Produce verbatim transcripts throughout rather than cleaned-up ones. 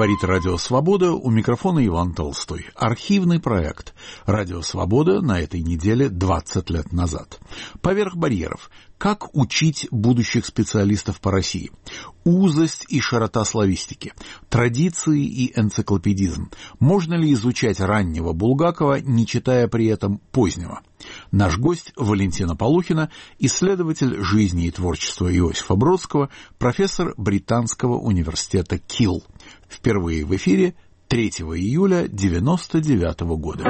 Говорит Радио Свобода, у микрофона Иван Толстой. Архивный проект Радио Свобода на этой неделе двадцать лет назад. Поверх барьеров. Как учить будущих специалистов по России? Узость и широта славистики. Традиции и энциклопедизм. Можно ли изучать раннего Булгакова, не читая при этом позднего? Наш гость Валентина Полухина, исследователь жизни и творчества Иосифа Бродского, профессор Британского университета Килл. Впервые в эфире третьего июля девяносто девятого года.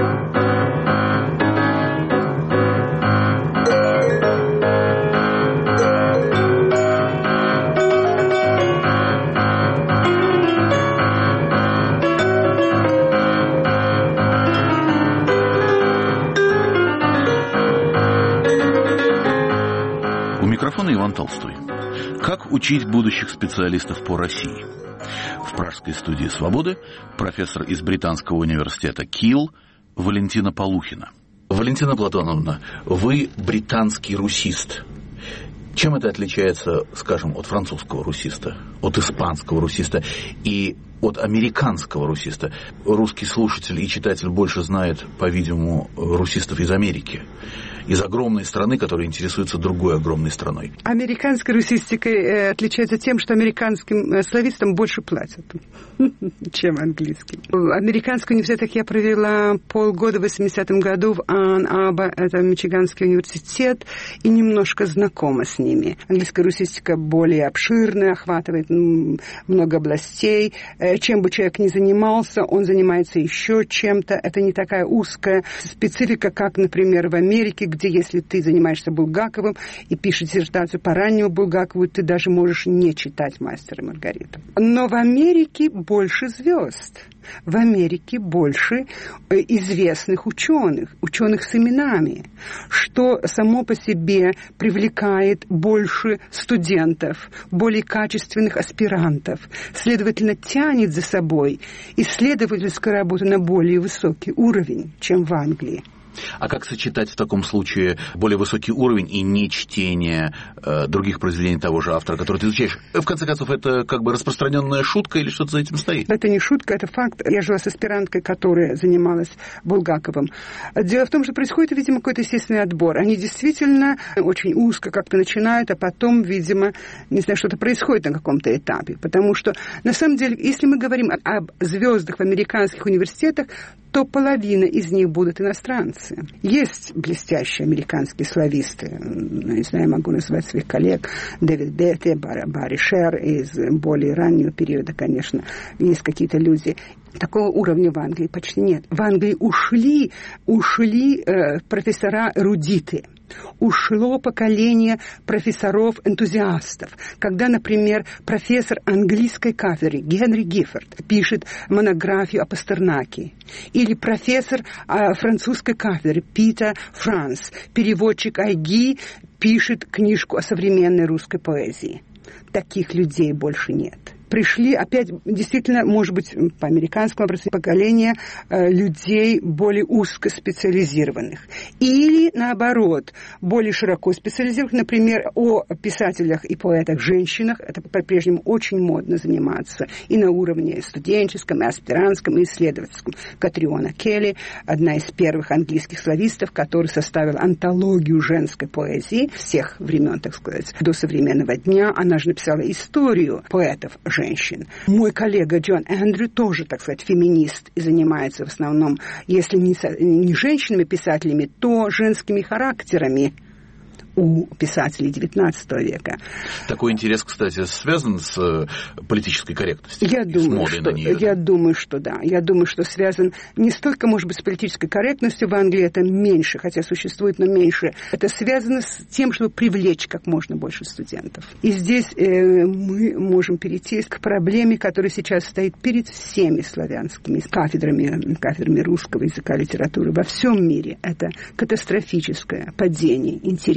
У микрофона Иван Толстой. Как учить будущих специалистов по России? В пражской студии «Свободы» профессор из Британского университета Килл Валентина Полухина. Валентина Платоновна, вы британский русист. Чем это отличается, скажем, от французского русиста, от испанского русиста и от американского русиста? Русский слушатель и читатель больше знает, по-видимому, русистов из Америки, из огромной страны, которая интересуется другой огромной страной. Американская русистика э, отличается тем, что американским э, славистам больше платят, чем английским. В американских университетах я провела полгода в восьмидесятом году в Ан-Арбор, это Мичиганский университет, и немножко знакома с ними. Английская русистика более обширная, охватывает много областей. Чем бы человек ни занимался, он занимается еще чем-то. Это не такая узкая специфика, как, например, в Америке, где если ты занимаешься Булгаковым и пишешь диссертацию по раннему Булгакову, ты даже можешь не читать «Мастера и Маргариту». Но в Америке больше звезд. В Америке больше известных ученых, ученых с именами, что само по себе привлекает больше студентов, более качественных аспирантов, следовательно, тянет за собой исследовательскую работу на более высокий уровень, чем в Англии. А как сочетать в таком случае более высокий уровень и не чтение э, других произведений того же автора, который ты изучаешь? В конце концов, это как бы распространенная шутка или что-то за этим стоит? Это не шутка, это факт. Я жила с аспиранткой, которая занималась Булгаковым. Дело в том, что происходит, видимо, какой-то естественный отбор. Они действительно очень узко как-то начинают, а потом, видимо, не знаю, что-то происходит на каком-то этапе. Потому что, на самом деле, если мы говорим об звездах в американских университетах, то половина из них будут иностранцы. Есть блестящие американские слависты. Не знаю, могу назвать своих коллег. Дэвид Бетти, Барри Шер из более раннего периода, конечно. Есть какие-то люди. Такого уровня в Англии почти нет. В Англии ушли, ушли э, профессора-эрудиты. Ушло поколение профессоров-энтузиастов. Когда, например, профессор английской кафедры Генри Гиффорд пишет монографию о Пастернаке, или профессор а, французской кафедры Питер Франс, переводчик Айги, пишет книжку о современной русской поэзии. Таких людей больше нет. Пришли опять, действительно, может быть, по американскому образцу поколение э, людей более узкоспециализированных. Или, наоборот, более широко специализированных. Например, о писателях и поэтах-женщинах. Это по-прежнему очень модно заниматься. И на уровне студенческом, и аспирантском, и исследовательском. Катриона Келли, одна из первых английских славистов, которая составила антологию женской поэзии всех времен, так сказать, до современного дня. Она же написала историю поэтов женщин. Мой коллега Джон Эндрю тоже, так сказать, феминист и занимается в основном, если не, не женщинами-писателями, то женскими характерами у писателей девятнадцатого века. Такой интерес, кстати, связан с политической корректностью? Я думаю, с что, на нее, я да? думаю, что да. Я думаю, что связан не столько, может быть, с политической корректностью. В Англии это меньше, хотя существует, но меньше. Это связано с тем, чтобы привлечь как можно больше студентов. И здесь э, мы можем перейти к проблеме, которая сейчас стоит перед всеми славянскими кафедрами, кафедрами русского языка и литературы во всем мире. Это катастрофическое падение интереса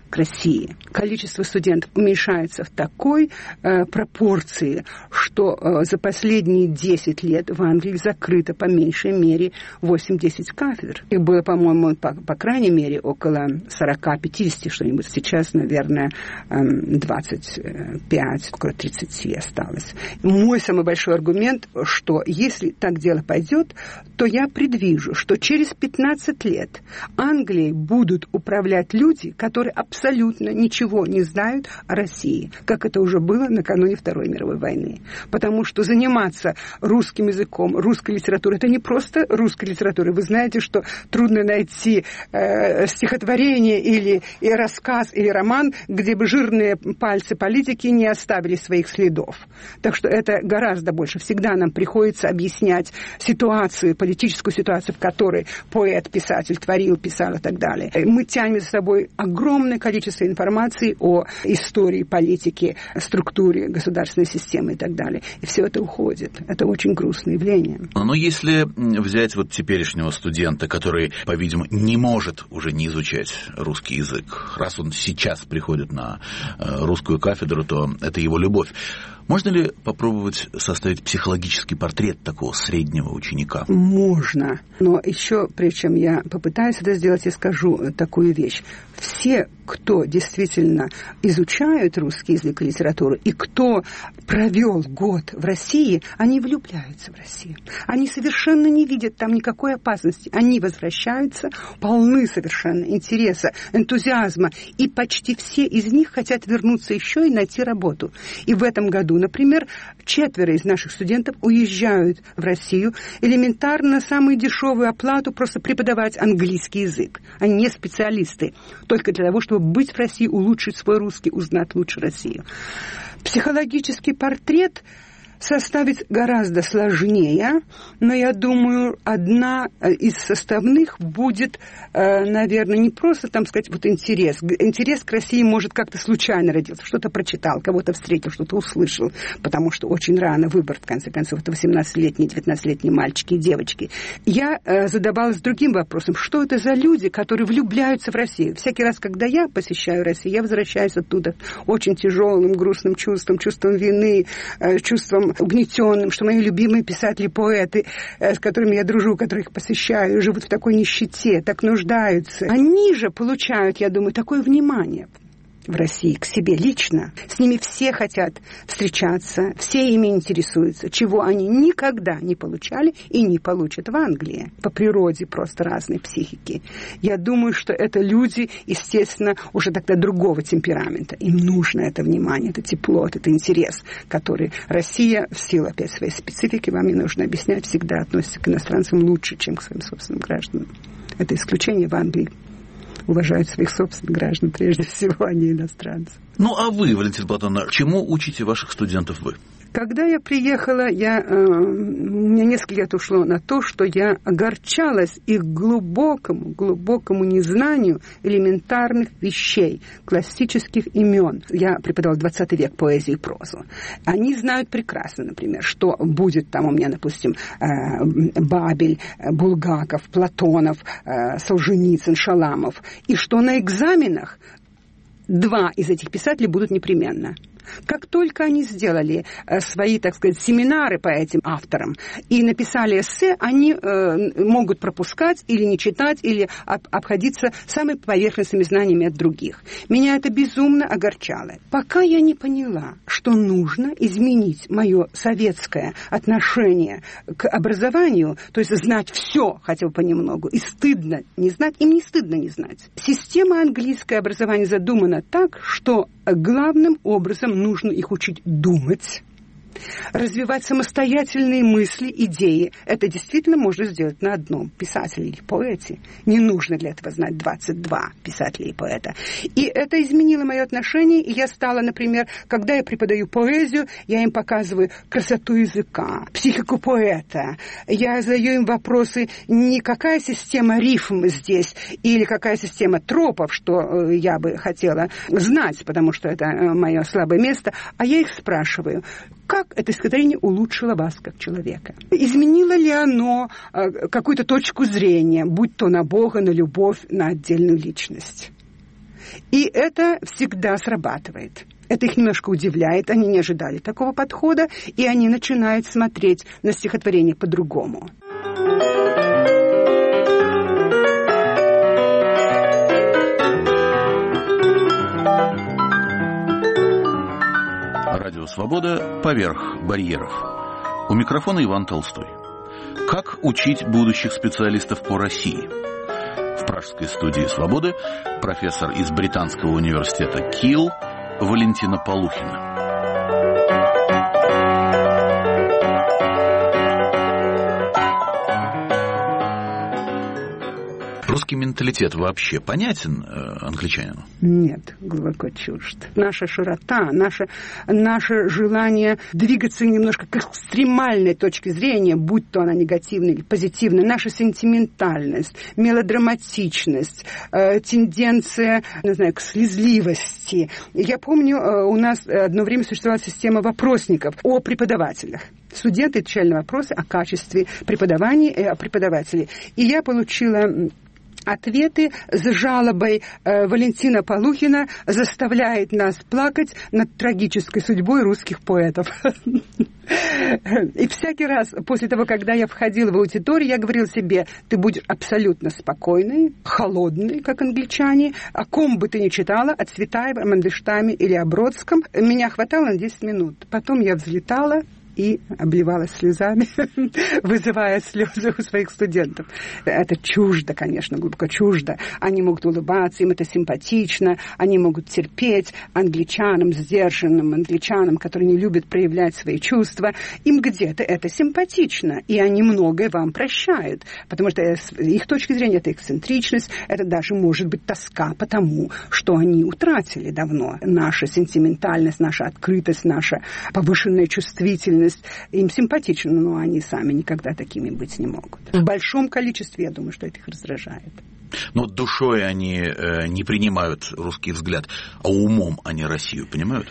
к России. Количество студентов уменьшается в такой э, пропорции, что э, за последние десять лет в Англии закрыто по меньшей мере восемь-десять кафедр. Их было, по-моему, по, по крайней мере около сорок-пятьдесят что-нибудь. Сейчас, наверное, э, двадцать пять, около тридцать осталось. Мой самый большой аргумент, что если так дело пойдет, то я предвижу, что через пятнадцать лет Англией будут управлять люди, которые абсолютно абсолютно ничего не знают о России, как это уже было накануне Второй мировой войны. Потому что заниматься русским языком, русской литературой, это не просто русская литература. Вы знаете, что трудно найти э, стихотворение или и рассказ, или роман, где бы жирные пальцы политики не оставили своих следов. Так что это гораздо больше. Всегда нам приходится объяснять ситуацию, политическую ситуацию, в которой поэт, писатель творил, писал и так далее. Мы тянем за собой огромное количество количество информации о истории, политике, структуре государственной системы и так далее. И все это уходит. Это очень грустное явление. Но если взять вот теперешнего студента, который, по-видимому, не может уже не изучать русский язык, раз он сейчас приходит на русскую кафедру, то это его любовь. Можно ли попробовать составить психологический портрет такого среднего ученика? Можно. Но еще, прежде чем я попытаюсь это сделать, я скажу такую вещь. Все, кто действительно изучают русский язык и литературу, и кто провел год в России, они влюбляются в Россию. Они совершенно не видят там никакой опасности. Они возвращаются, полны совершенно интереса, энтузиазма. И почти все из них хотят вернуться еще и найти работу. И в этом году, например, четверо из наших студентов уезжают в Россию элементарно на самую дешевую оплату просто преподавать английский язык. Они не специалисты. Только для того, чтобы быть в России, улучшить свой русский, узнать лучше Россию. Психологический портрет составить гораздо сложнее, но я думаю, одна из составных будет, наверное, не просто, там сказать, вот интерес. Интерес к России может как-то случайно родиться. Что-то прочитал, кого-то встретил, что-то услышал, потому что очень рано выбор, в конце концов, это восемнадцатилетние, девятнадцатилетние мальчики и девочки. Я задавалась другим вопросом, что это за люди, которые влюбляются в Россию. Всякий раз, когда я посещаю Россию, я возвращаюсь оттуда очень тяжелым, грустным чувством, чувством вины, чувством угнетенным, что мои любимые писатели, поэты, с которыми я дружу, которых посещаю, живут в такой нищете, так нуждаются. Они же получают, я думаю, такое внимание в России к себе лично. С ними все хотят встречаться, все ими интересуются, чего они никогда не получали и не получат в Англии. По природе просто разной психики. Я думаю, что это люди, естественно, уже тогда другого темперамента. Им нужно это внимание, это тепло, это интерес, который Россия, в силу опять своей специфики, вам не нужно объяснять, всегда относится к иностранцам лучше, чем к своим собственным гражданам. Это исключение в Англии. Уважают своих собственных граждан, прежде всего, а не иностранцев. Ну, а вы, Валентина Платоновна, чему учите ваших студентов вы? Когда я приехала, я, э, у меня несколько лет ушло на то, что я огорчалась их глубокому, глубокому незнанию элементарных вещей, классических имен. Я преподавала двадцатый век, поэзию и прозу. Они знают прекрасно, например, что будет там у меня, допустим, э, Бабель, Булгаков, Платонов, э, Солженицын, Шаламов. И что на экзаменах два из этих писателей будут непременно. Как только они сделали э, свои, так сказать, семинары по этим авторам и написали эссе, они э, могут пропускать или не читать, или об, обходиться самыми поверхностными знаниями от других. Меня это безумно огорчало. Пока я не поняла, что нужно изменить мое советское отношение к образованию, то есть знать все хотя бы понемногу, и стыдно не знать, им не стыдно не знать. Система английского образования задумана так, что главным образом нужно их учить думать, развивать самостоятельные мысли, идеи. Это действительно можно сделать на одном писателе или поэте. Не нужно для этого знать двадцать два писателя и поэта. И это изменило мое отношение. И я стала, например, когда я преподаю поэзию, я им показываю красоту языка, психику поэта. Я задаю им вопросы, не какая система рифм здесь, или какая система тропов, что я бы хотела знать, потому что это мое слабое место, а я их спрашиваю, как это стихотворение улучшило вас как человека? Изменило ли оно э, какую-то точку зрения, будь то на Бога, на любовь, на отдельную личность? И это всегда срабатывает. Это их немножко удивляет, они не ожидали такого подхода, и они начинают смотреть на стихотворение по-другому. Радио «Свобода» поверх барьеров. У микрофона Иван Толстой. Как учить будущих специалистов по России? В пражской студии «Свободы» профессор из Британского университета Кил Валентина Полухина. Русский менталитет вообще понятен э, англичанину? Нет, глубоко чужд. Наша широта, наше, наше желание двигаться немножко к экстремальной точке зрения, будь то она негативная или позитивная, наша сентиментальность, мелодраматичность, э, тенденция, не знаю, к слезливости. Я помню, э, у нас одно время существовала система вопросников о преподавателях. Студенты отвечали на вопросы о качестве преподавания и о преподавателей. И я получила ответы с жалобой э, Валентина Полухина заставляет нас плакать над трагической судьбой русских поэтов. И всякий раз после того, когда я входила в аудиторию, я говорила себе, ты будешь абсолютно спокойной, холодной, как англичане, о ком бы ты ни читала, о Цветаеве, о Мандельштаме или о Бродском. Меня хватало на десять минут. Потом я взлетала и обливалась слезами, вызывая слезы у своих студентов. Это чуждо, конечно, глубоко чуждо. Они могут улыбаться, им это симпатично, они могут терпеть англичанам, сдержанным англичанам, которые не любят проявлять свои чувства. Им где-то это симпатично, и они многое вам прощают, потому что их точки зрения это эксцентричность, это даже может быть тоска по тому, что они утратили давно. Наша сентиментальность, наша открытость, наша повышенная чувствительность им симпатично, но они сами никогда такими быть не могут. В большом количестве, я думаю, что это их раздражает. Но душой они э, не принимают русский взгляд, а умом они Россию понимают?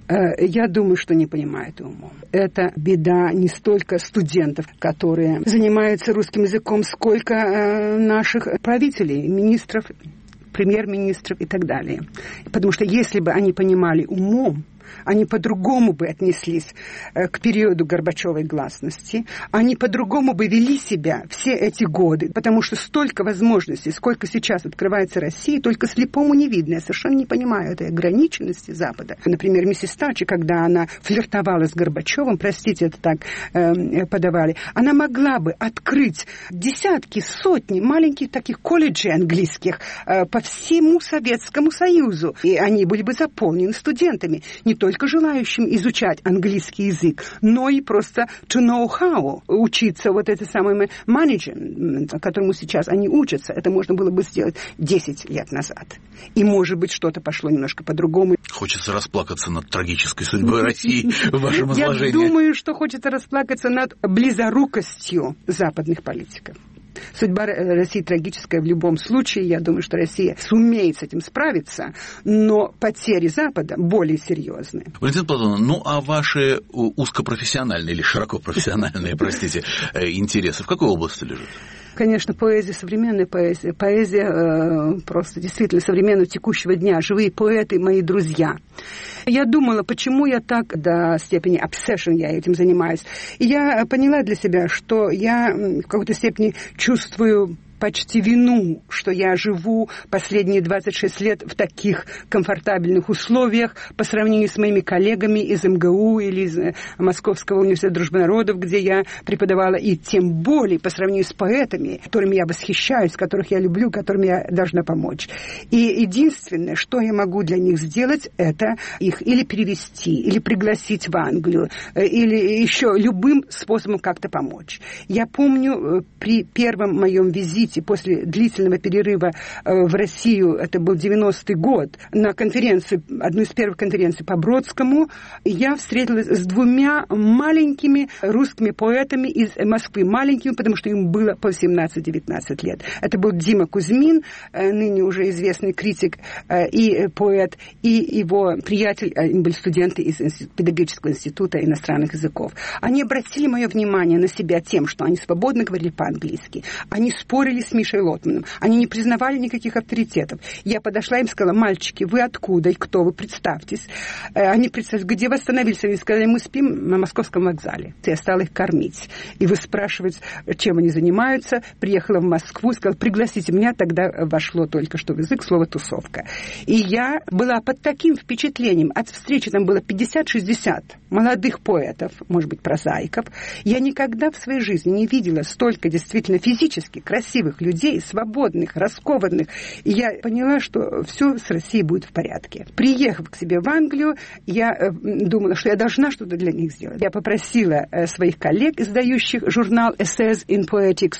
Я думаю, что не понимают умом. Это беда не столько студентов, которые занимаются русским языком, сколько наших правителей, министров, премьер-министров и так далее. Потому что если бы они понимали умом, они по-другому бы отнеслись к периоду Горбачевой гласности, они по-другому бы вели себя все эти годы, потому что столько возможностей, сколько сейчас открывается России, только слепому не видно. Я совершенно не понимаю этой ограниченности Запада. Например, миссис Тачер, когда она флиртовала с Горбачевым, простите, это так э, подавали, она могла бы открыть десятки, сотни маленьких таких колледжей английских э, по всему Советскому Союзу, и они были бы заполнены студентами, не только желающим изучать английский язык, но и просто to know how, учиться вот это самое management, которому сейчас они учатся. Это можно было бы сделать десять лет назад. И, может быть, что-то пошло немножко по-другому. Хочется расплакаться над трагической судьбой России в вашем изложении. Я думаю, что хочется расплакаться над близорукостью западных политиков. Судьба России трагическая в любом случае. Я думаю, что Россия сумеет с этим справиться, но потери Запада более серьезные. Валентина Платоновна, ну а ваши узкопрофессиональные или широкопрофессиональные, простите, интересы в какой области лежат? Конечно, поэзия, современная поэзия. Поэзия э, просто действительно современного текущего дня. Живые поэты, мои друзья. Я думала, почему я так до степени obsession я этим занимаюсь. И я поняла для себя, что я в какой-то степени чувствую почти вину, что я живу последние двадцать шесть лет в таких комфортабельных условиях по сравнению с моими коллегами из эм гэ у или из Московского университета дружбы народов, где я преподавала, и тем более по сравнению с поэтами, которыми я восхищаюсь, которых я люблю, которым я должна помочь. И единственное, что я могу для них сделать, это их или перевести, или пригласить в Англию, или еще любым способом как-то помочь. Я помню, при первом моем визите после длительного перерыва в Россию, это был девяностый год, на конференции, одну из первых конференций по Бродскому, я встретилась с двумя маленькими русскими поэтами из Москвы. Маленькими, потому что им было по семнадцать-девятнадцать лет. Это был Дима Кузьмин, ныне уже известный критик и поэт, и его приятель, они были студенты из педагогического института иностранных языков. Они обратили мое внимание на себя тем, что они свободно говорили по-английски. Они спорили спорили с Мишей Лотманом. Они не признавали никаких авторитетов. Я подошла им и сказала: мальчики, вы откуда и кто вы? Представьтесь. Они представились, где вы остановились? Они сказали: мы спим на Московском вокзале. Я стала их кормить. И вы спрашиваете, чем они занимаются. Приехала в Москву, сказала: пригласите меня. Тогда вошло только что в язык слово «тусовка». И я была под таким впечатлением. От встречи там было пятьдесят-шестьдесят молодых поэтов, может быть, прозаиков. Я никогда в своей жизни не видела столько действительно физически красивых людей, свободных, раскованных. И я поняла, что все с Россией будет в порядке. Приехав к себе в Англию, я думала, что я должна что-то для них сделать. Я попросила своих коллег, издающих журнал Essays in Poetics,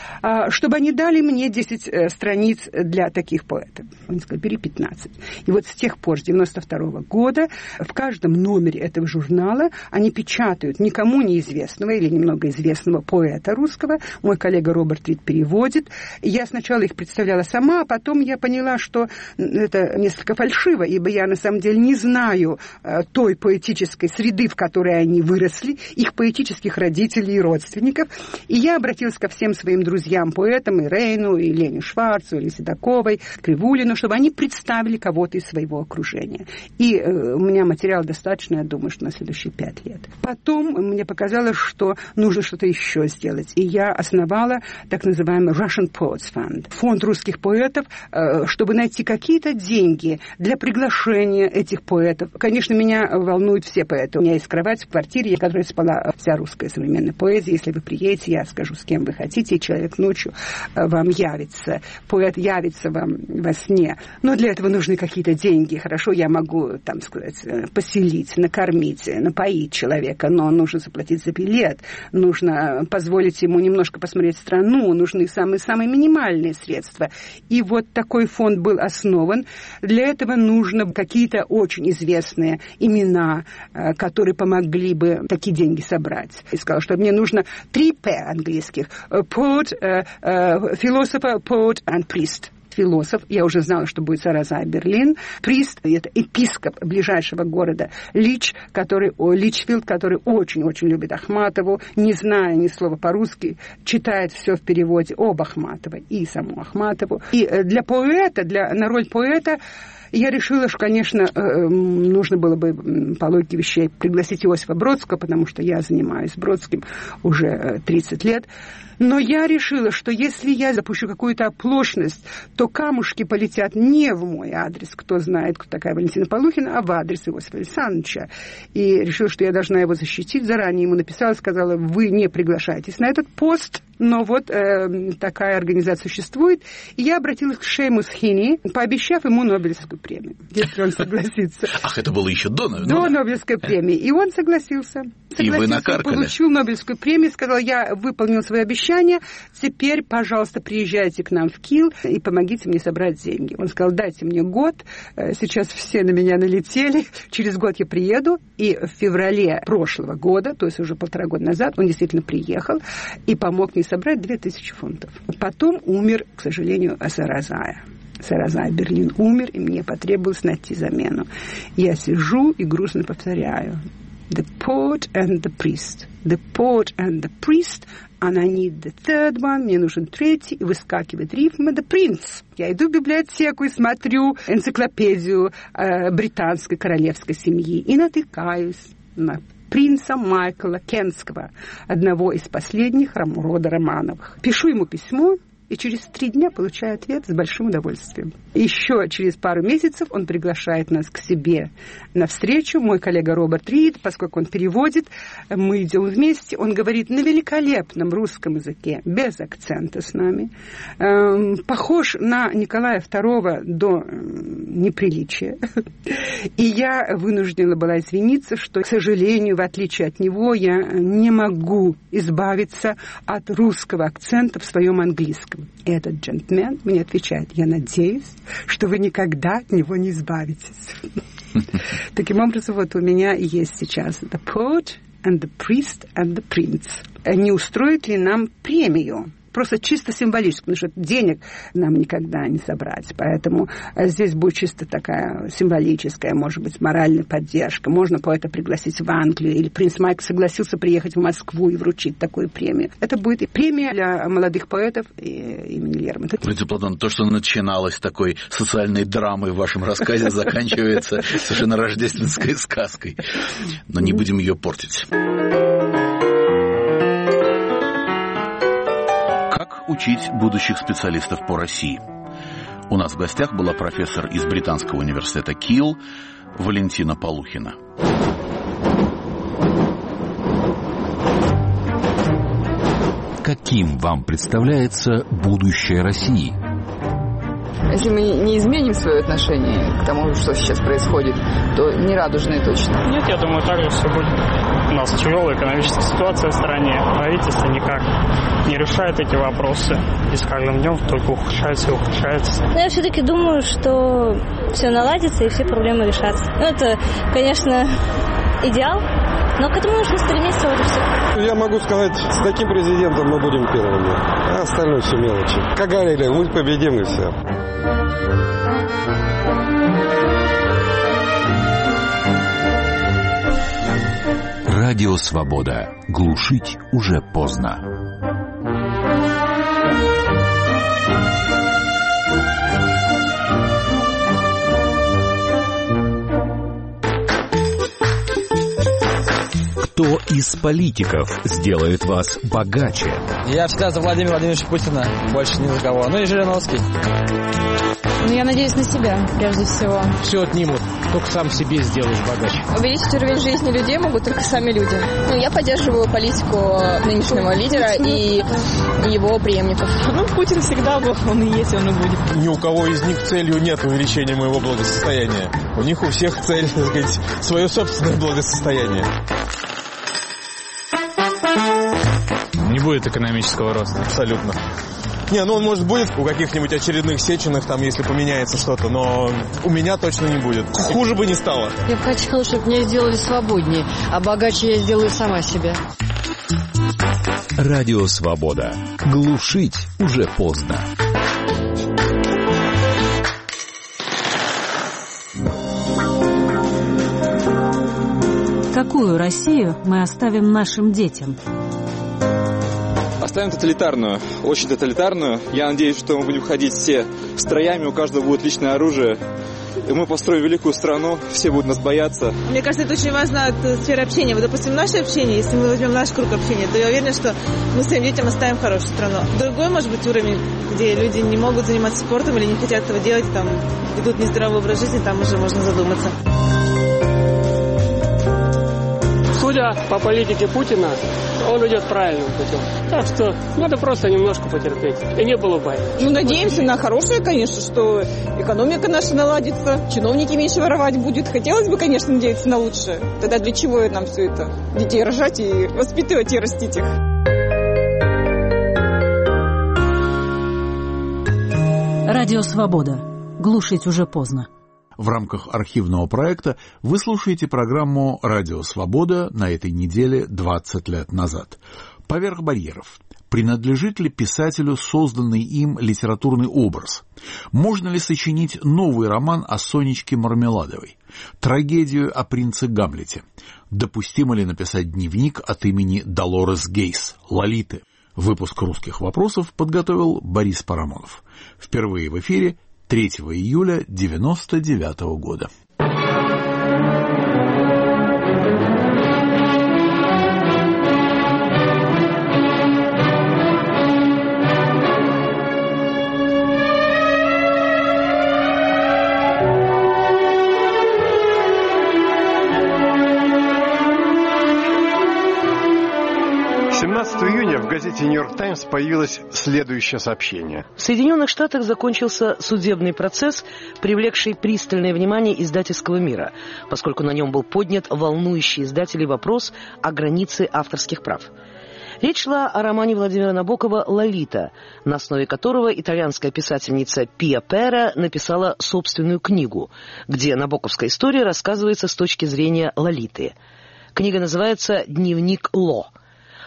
чтобы они дали мне десять страниц для таких поэтов. Они сказали: бери пятнадцать. И вот с тех пор, с девяносто второго года, в каждом номере этого журнала они печатают никому неизвестного или немного известного поэта русского. Мой коллега Роберт Рид переводит. Я сначала их представляла сама, а потом я поняла, что это несколько фальшиво, ибо я на самом деле не знаю той поэтической среды, в которой они выросли, их поэтических родителей и родственников. И я обратилась ко всем своим друзьям, поэтам, и Рейну, и Лене Шварцу, или Седоковой, Кривулину, чтобы они представили кого-то из своего окружения. И э, у меня материал достаточно, я думаю, что на следующие пять лет. Потом мне показалось, что нужно что-то еще сделать. И я основала так называемый Russian Poets Fund, фонд русских поэтов, э, чтобы найти какие-то деньги для приглашения этих поэтов. Конечно, меня волнуют все поэты. У меня есть кровать в квартире, в которой спала вся русская современная поэзия. Если вы приедете, я скажу, с кем вы хотите, и человек ночью вам явится, поэт явится вам во сне. Но для этого нужны какие-то деньги. Хорошо, я могу, там сказать, поселить, накормить, напоить человека, но нужно заплатить за билет, нужно позволить ему немножко посмотреть страну, нужны самые-самые минимальные средства. И вот такой фонд был основан. Для этого нужно какие-то очень известные имена, которые помогли бы такие деньги собрать. И сказала, что мне нужно три П английских. Poet, philosopher, poet and priest. Философ, я уже знала, что будет Саразай Берлин. Прист, это епископ ближайшего города Лич, который, о, Личфилд, который очень-очень любит Ахматову, не зная ни слова по-русски, читает все в переводе об Ахматовой и саму Ахматову. И для поэта, для, на роль поэта я решила, что, конечно, нужно было бы по логике вещей пригласить Иосифа Бродского, потому что я занимаюсь Бродским уже тридцать лет. Но я решила, что если я запущу какую-то оплошность, то камушки полетят не в мой адрес, кто знает, кто такая Валентина Полухина, а в адрес Иосифа Александровича. И решила, что я должна его защитить. Заранее ему написала, сказала: вы не приглашаетесь на этот пост, но вот э, такая организация существует. И я обратилась к Шеймус Хини, пообещав ему Нобелевскую премию, если он согласится. Ах, это было еще до Нобелевской? До Нобелевской премии. И он согласился. И вы накаркали? Получил Нобелевскую премию, сказал: я выполнил свои обещания, теперь, пожалуйста, приезжайте к нам в Кил и помогите мне собрать деньги. Он сказал: дайте мне год, сейчас все на меня налетели, через год я приеду. И в феврале прошлого года, то есть уже полтора года назад, он действительно приехал и помог мне собрать две тысячи фунтов. Потом умер, к сожалению, Саразай. Саразай Берлин умер, и мне потребовалось найти замену. Я сижу и грустно повторяю: The poet and the priest. The poet and the priest. And I need the third one. Мне нужен третий. И выскакивает рифма The Prince. Я иду в библиотеку и смотрю энциклопедию э, британской королевской семьи. И натыкаюсь на принца Майкла Кентского, одного из последних рода Романовых. Пишу ему письмо. И через три дня получаю ответ с большим удовольствием. Еще через пару месяцев он приглашает нас к себе на встречу. Мой коллега Роберт Рид, поскольку он переводит, мы идем вместе. Он говорит на великолепном русском языке, без акцента с нами. Эм, похож на Николая второго до неприличия. И я вынуждена была извиниться, что, к сожалению, в отличие от него, я не могу избавиться от русского акцента в своем английском. И этот джентльмен мне отвечает: я надеюсь, что вы никогда от него не избавитесь. Таким образом, вот у меня есть сейчас The Poet and the Priest and the Prince. Не устроит ли нам премию просто чисто символически, потому что денег нам никогда не собрать. Поэтому здесь будет чисто такая символическая, может быть, моральная поддержка. Можно поэта пригласить в Англию, или принц Майк согласился приехать в Москву и вручить такую премию. Это будет и премия для молодых поэтов имени Лермонтова. Лидия Платоновна, то, что начиналось такой социальной драмой в вашем рассказе, заканчивается совершенно рождественской сказкой. Но не будем ее портить. Как учить будущих специалистов по России? У нас в гостях была профессор из Британского университета Кил Валентина Полухина. Каким вам представляется будущее России? Если мы не изменим свое отношение к тому, что сейчас происходит, то не радужное точно. Нет, я думаю, так же все будет. У нас тяжелая экономическая ситуация в стране. Правительство никак не решает эти вопросы. И с каждым днем только ухудшается и ухудшается. Но я все-таки думаю, что все наладится и все проблемы решатся. Ну, это, конечно, идеал, но к этому нужно стремиться уже все. Я могу сказать, с таким президентом мы будем первыми, а остальное все мелочи. Как говорили, мы победим и все. Радио «Свобода». Глушить уже поздно. Кто из политиков сделает вас богаче? Я всегда за Владимира Владимировича Путина, больше ни за кого. Ну и Жириновский. Ну, я надеюсь на себя, прежде всего. Все отнимут, только сам себе сделаешь богаче. Увеличить уровень жизни людей могут только сами люди. Ну, я поддерживаю политику нынешнего лидера и его преемников. Ну, Путин всегда был, он и есть, он и будет. Ни у кого из них целью нет увеличения моего благосостояния. У них у всех цель, так сказать, свое собственное благосостояние. Не будет экономического роста. Абсолютно. Не, ну он, может, будет у каких-нибудь очередных Сеченых, там, если поменяется что-то, но у меня точно не будет. Хуже бы не стало. Я бы хотела, чтобы меня сделали свободнее, а богаче я сделаю сама себя. Радио «Свобода». Глушить уже поздно. Какую Россию мы оставим нашим детям? Оставим тоталитарную, очень тоталитарную. Я надеюсь, что мы будем ходить все строями, у каждого будет личное оружие. И мы построим великую страну, все будут нас бояться. Мне кажется, это очень важно от сферы общения. Вот, допустим, наше общение, если мы возьмем наш круг общения, то я уверена, что мы своим детям оставим хорошую страну. Другой, может быть, уровень, где люди не могут заниматься спортом или не хотят этого делать, там ведут нездоровый образ жизни, там уже можно задуматься. Судя по политике Путина, он идет правильным путем. Так что надо просто немножко потерпеть. И не было бы. Ну, надеемся на хорошее, конечно, что экономика наша наладится, чиновники меньше воровать будут. Хотелось бы, конечно, надеяться на лучшее. Тогда для чего нам все это? Детей рожать и воспитывать и растить их. Радио «Свобода». Глушить уже поздно. В рамках архивного проекта вы слушаете программу «Радио Свобода» на этой неделе двадцать лет назад. «Поверх барьеров». Принадлежит ли писателю созданный им литературный образ? Можно ли сочинить новый роман о Сонечке Мармеладовой? Трагедию о принце Гамлете? Допустимо ли написать дневник от имени Долорес Гейс, Лолиты? Выпуск «Русских вопросов» подготовил Борис Парамонов. Впервые в эфире третьего июля девяносто девятого года. семнадцатого июня в газете «Нью-Йорк Таймс» появилось следующее сообщение. В Соединенных Штатах закончился судебный процесс, привлекший пристальное внимание издательского мира, поскольку на нем был поднят волнующий издателей вопрос о границе авторских прав. Речь шла о романе Владимира Набокова «Лолита», на основе которого итальянская писательница Пиа Пера написала собственную книгу, где набоковская история рассказывается с точки зрения Лолиты. Книга называется «Дневник Ло».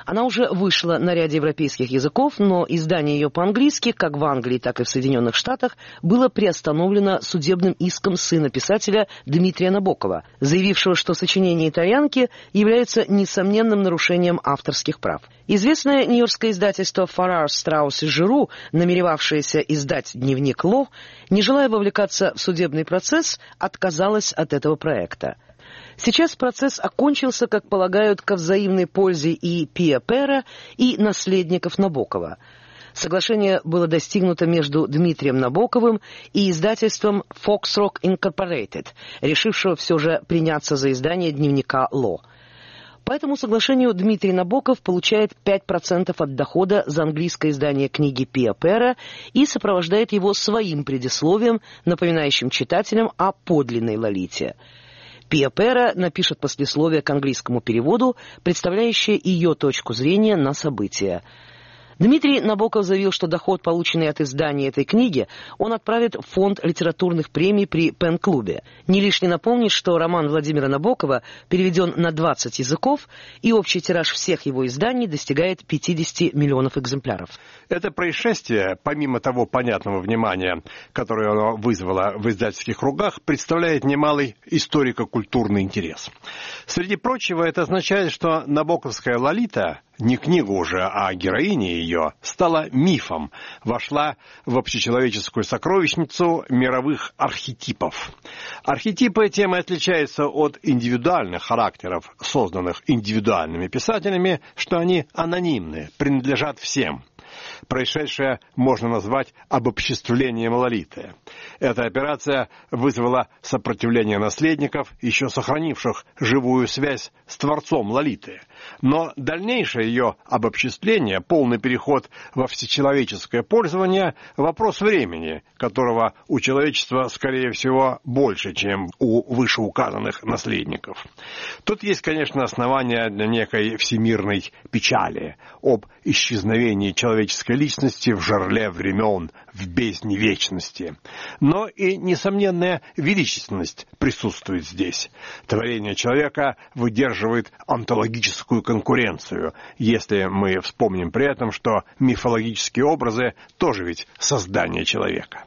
Она уже вышла на ряде европейских языков, но издание ее по-английски, как в Англии, так и в Соединенных Штатах, было приостановлено судебным иском сына писателя Дмитрия Набокова, заявившего, что сочинение «Итальянки» является несомненным нарушением авторских прав. Известное нью-йоркское издательство Farrar, Straus и Giroux, намеревавшееся издать дневник Ло, не желая вовлекаться в судебный процесс, отказалось от этого проекта. Сейчас процесс окончился, как полагают, ко взаимной пользе и Пиа Пера, и наследников Набокова. Соглашение было достигнуто между Дмитрием Набоковым и издательством Fox Rock Incorporated, решившего все же приняться за издание дневника Ло. По этому соглашению Дмитрий Набоков получает пять процентов от дохода за английское издание книги Пиа Пера и сопровождает его своим предисловием, напоминающим читателям о подлинной Лолите. Пиа Пера напишет послесловие к английскому переводу, представляющее ее точку зрения на события. Дмитрий Набоков заявил, что доход, полученный от издания этой книги, он отправит в фонд литературных премий при Пен-клубе. Не лишне напомнить, что роман Владимира Набокова переведен на двадцать языков, и общий тираж всех его изданий достигает пятьдесят миллионов экземпляров. Это происшествие, помимо того понятного внимания, которое оно вызвало в издательских кругах, представляет немалый историко-культурный интерес. Среди прочего, это означает, что набоковская «Лолита», не книга уже, а героиня ее, стала мифом, вошла в общечеловеческую сокровищницу мировых архетипов. Архетипы тем и отличаются от индивидуальных характеров, созданных индивидуальными писателями, что они анонимны, принадлежат всем. Происшедшее можно назвать обобществлением Лолиты. Эта операция вызвала сопротивление наследников, еще сохранивших живую связь с творцом Лолиты. Но дальнейшее ее обобществление, полный переход во всечеловеческое пользование – вопрос времени, которого у человечества, скорее всего, больше, чем у вышеуказанных наследников. Тут есть, конечно, основания для некой всемирной печали об исчезновении человеческой личности в жерле времен, в бездне вечности. Но и несомненная величественность присутствует здесь. Творение человека выдерживает онтологическую конкуренцию, если мы вспомним при этом, что мифологические образы тоже ведь создание человека.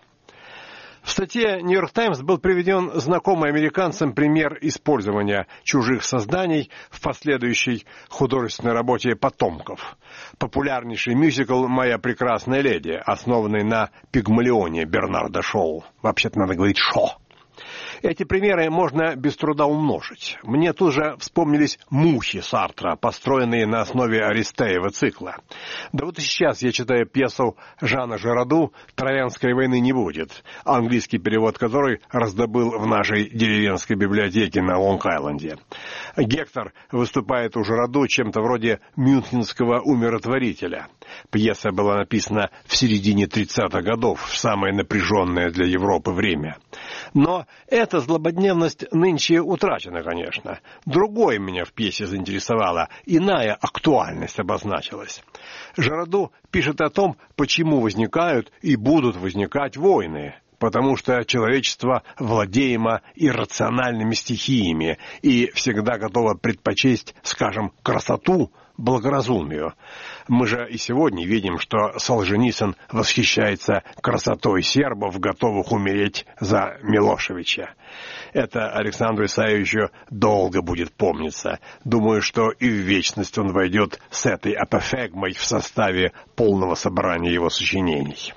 В статье «Нью-Йорк Таймс» был приведен знакомый американцам пример использования чужих созданий в последующей художественной работе потомков. Популярнейший мюзикл «Моя прекрасная леди», основанный на «Пигмалионе» Бернарда Шоу. Вообще-то надо говорить «Шо». Эти примеры можно без труда умножить. Мне тут же вспомнились «Мухи» Сартра, построенные на основе Аристеева цикла. Да вот и сейчас я читаю пьесу Жана Жираду «Троянской войны не будет», английский перевод которой раздобыл в нашей деревенской библиотеке на Лонг-Айленде. Гектор выступает у Жираду чем-то вроде мюнхенского умиротворителя. Пьеса была написана в середине тридцатых годов, в самое напряженное для Европы время. Но эта злободневность нынче утрачена, конечно. Другое меня в пьесе заинтересовало, иная актуальность обозначилась. Жираду пишет о том, почему возникают и будут возникать войны. Потому что человечество владеемо иррациональными стихиями и всегда готово предпочесть, скажем, красоту благоразумию. Мы же и сегодня видим, что Солженицын восхищается красотой сербов, готовых умереть за Милошевича. Это Александру Исаевичу долго будет помниться. Думаю, что и в вечность он войдет с этой апофегмой в составе полного собрания его сочинений.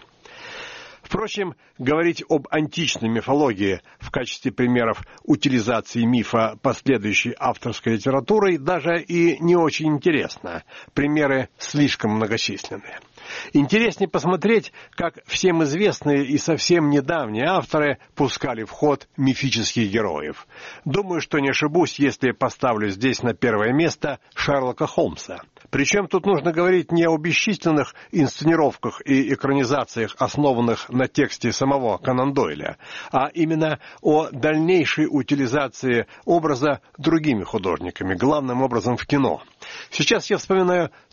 Впрочем, говорить об античной мифологии в качестве примеров утилизации мифа последующей авторской литературой даже и не очень интересно. Примеры слишком многочисленные. Интереснее посмотреть, как всем известные и совсем недавние авторы пускали в ход мифических героев. Думаю, что не ошибусь, если поставлю здесь на первое место Шерлока Холмса. Причем тут нужно говорить не о бесчисленных инсценировках и экранизациях, основанных на тексте самого Конан Дойля, а именно о дальнейшей утилизации образа другими художниками, главным образом в кино. Сейчас я вспоминаю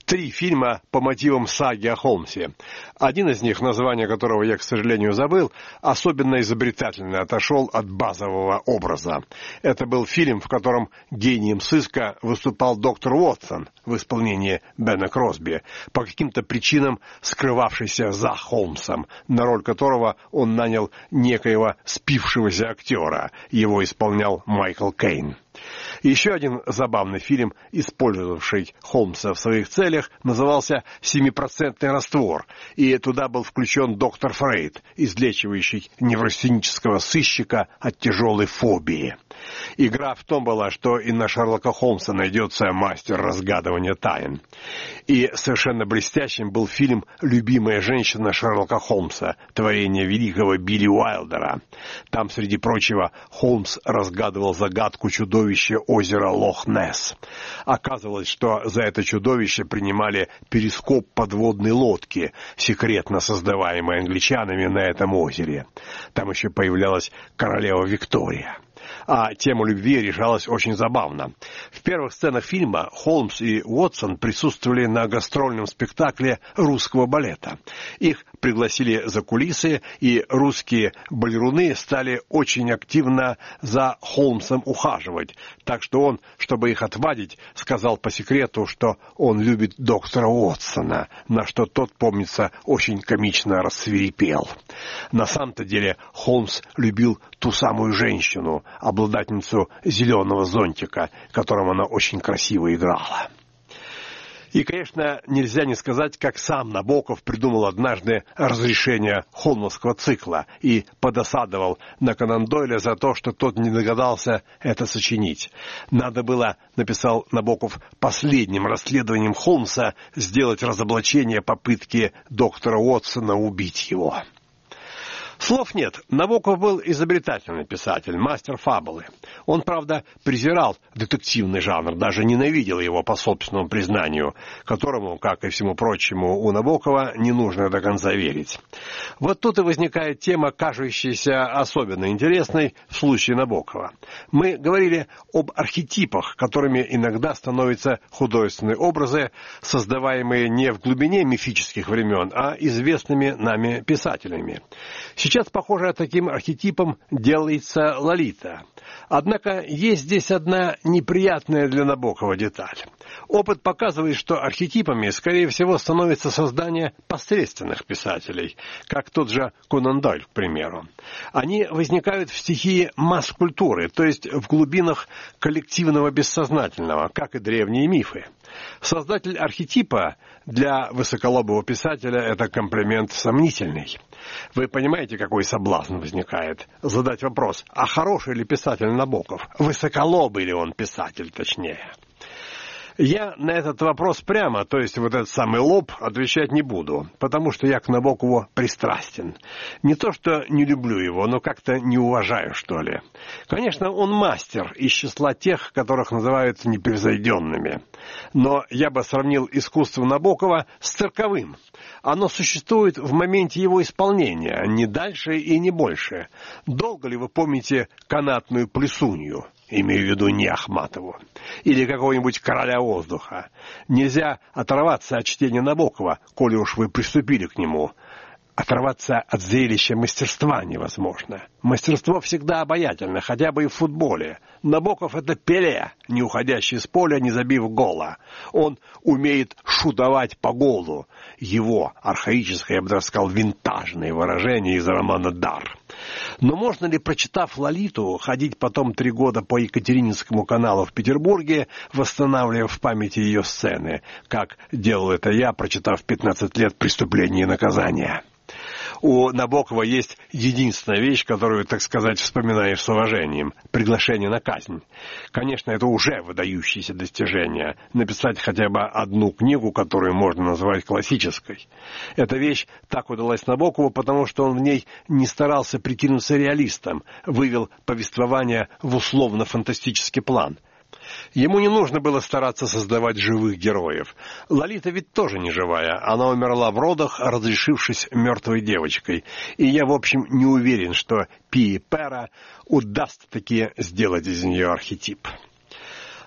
три фильма по мотивам саги о Холмсе. Один из них, название которого я, к сожалению, забыл, особенно изобретательно отошел от базового образа. Это был фильм, в котором гением сыска выступал доктор Уотсон в исполнении Бена Кросби, по каким-то причинам скрывавшийся за Холмсом, на роль которого он нанял некоего спившегося актера. Его исполнял Майкл Кейн. Еще один забавный фильм, использовавший Холмса в своих целях, назывался «Семипроцентный раствор», и туда был включен доктор Фрейд, излечивающий неврастенического сыщика от тяжелой фобии. Игра в том была, что и на Шерлока Холмса найдется мастер разгадывания тайн. И совершенно блестящим был фильм «Любимая женщина Шерлока Холмса», творение великого Билли Уайлдера. Там, среди прочего, Холмс разгадывал загадку чудовища озера Лох-Несс. Оказывалось, что за это чудовище принимали перископ подводной лодки, секретно создаваемой англичанами на этом озере. Там еще появлялась королева Виктория. А тему любви решалась очень забавно. В первых сценах фильма Холмс и Уотсон присутствовали на гастрольном спектакле русского балета. Их пригласили за кулисы, и русские балеруны стали очень активно за Холмсом ухаживать. Так что он, чтобы их отвадить, сказал по секрету, что он любит доктора Уотсона, на что тот, помнится, очень комично рассвирепел. На самом-то деле Холмс любил ту самую женщину, обладательницу зеленого зонтика, которым она очень красиво играла. И, конечно, нельзя не сказать, как сам Набоков придумал однажды разрешение холмовского цикла и подосадовал на Конан Дойля за то, что тот не догадался это сочинить. Надо было, написал Набоков, последним расследованием Холмса сделать разоблачение попытки доктора Уотсона убить его. Слов нет. Набоков был изобретательный писатель, мастер фабулы. Он, правда, презирал детективный жанр, даже ненавидел его по собственному признанию, которому, как и всему прочему, у Набокова не нужно до конца верить. Вот тут и возникает тема, кажущаяся особенно интересной в случае Набокова. Мы говорили об архетипах, которыми иногда становятся художественные образы, создаваемые не в глубине мифических времен, а известными нами писателями. Сейчас, похоже, таким архетипом делается Лолита. Однако есть здесь одна неприятная для Набокова деталь. Опыт показывает, что архетипами, скорее всего, становится создание посредственных писателей, как тот же Конан Дойль, к примеру. Они возникают в стихии масс-культуры, то есть в глубинах коллективного бессознательного, как и древние мифы. Создатель архетипа для высоколобого писателя – это комплимент сомнительный. Вы понимаете, какой соблазн возникает? Задать вопрос, а хороший ли писатель Набоков? Высоколобый ли он писатель, точнее? Я на этот вопрос прямо, то есть вот этот самый лоб, отвечать не буду, потому что я к Набокову пристрастен. Не то, что не люблю его, но как-то не уважаю, что ли. Конечно, он мастер из числа тех, которых называют непревзойденными. Но я бы сравнил искусство Набокова с цирковым. Оно существует в моменте его исполнения, не дальше и не больше. Долго ли вы помните канатную плесунью? Имею в виду не Ахматову. Или какого-нибудь короля воздуха. Нельзя оторваться от чтения Набокова, коли уж вы приступили к нему. Оторваться от зрелища мастерства невозможно. Мастерство всегда обаятельно, хотя бы и в футболе. Набоков — это Пеле, не уходящий с поля, не забив гола. Он умеет шутовать по голу. Его архаическое, я бы даже сказал, винтажное выражение из романа «Дар». Но можно ли, прочитав «Лолиту», ходить потом три года по Екатерининскому каналу в Петербурге, восстанавливая в памяти ее сцены, как делал это я, прочитав пятнадцать лет «Преступления и наказания»? У Набокова есть единственная вещь, которую, так сказать, вспоминаешь с уважением – приглашение на казнь. Конечно, это уже выдающееся достижение – написать хотя бы одну книгу, которую можно назвать классической. Эта вещь так удалась Набокову, потому что он в ней не старался прикинуться реалистом, вывел повествование в условно-фантастический план. Ему не нужно было стараться создавать живых героев. Лолита ведь тоже не живая. Она умерла в родах, разрешившись мертвой девочкой. И я, в общем, не уверен, что Пии Пера удастся-таки сделать из нее архетип.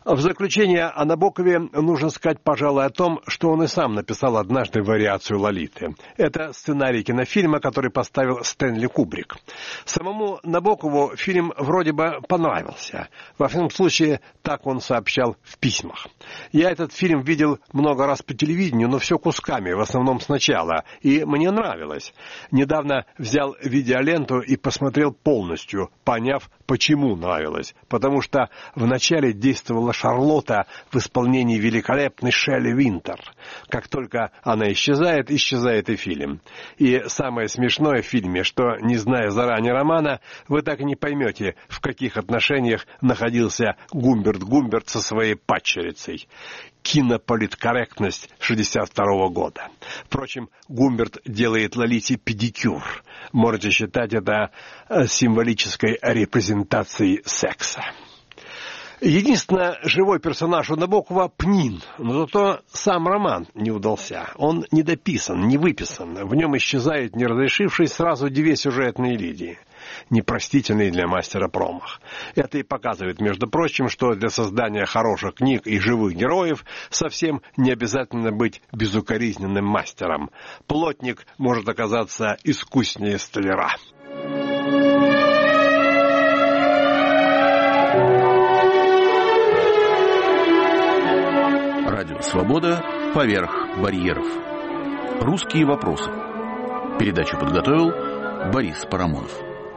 В заключение о Набокове нужно сказать, пожалуй, о том, что он и сам написал однажды вариацию «Лолиты». Это сценарий кинофильма, который поставил Стэнли Кубрик. Самому Набокову фильм вроде бы понравился. Во всяком случае, так он сообщал в письмах. Я этот фильм видел много раз по телевидению, но все кусками, в основном сначала, и мне нравилось. Недавно взял видеоленту и посмотрел полностью, поняв, почему нравилось. Потому что вначале действовала Шарлотта в исполнении великолепной Шелли Винтер. Как только она исчезает, исчезает и фильм. И самое смешное в фильме, что, не зная заранее романа, вы так и не поймете, в каких отношениях находился Гумберт Гумберт со своей падчерицей. Кинополиткорректность шестьдесят второго года. Впрочем, Гумберт делает Лолите педикюр. Можете считать это символической репрезентацией секса. Единственное, живой персонаж у Набокова — Пнин, но зато сам роман не удался. Он недописан, не выписан. В нем исчезает, не разрешившись, сразу две сюжетные линии. Непростительный для мастера промах. Это и показывает, между прочим, что для создания хороших книг и живых героев совсем не обязательно быть безукоризненным мастером. Плотник может оказаться искуснее столяра. Радио «Свобода» поверх барьеров. Русские вопросы. Передачу подготовил Борис Парамонов.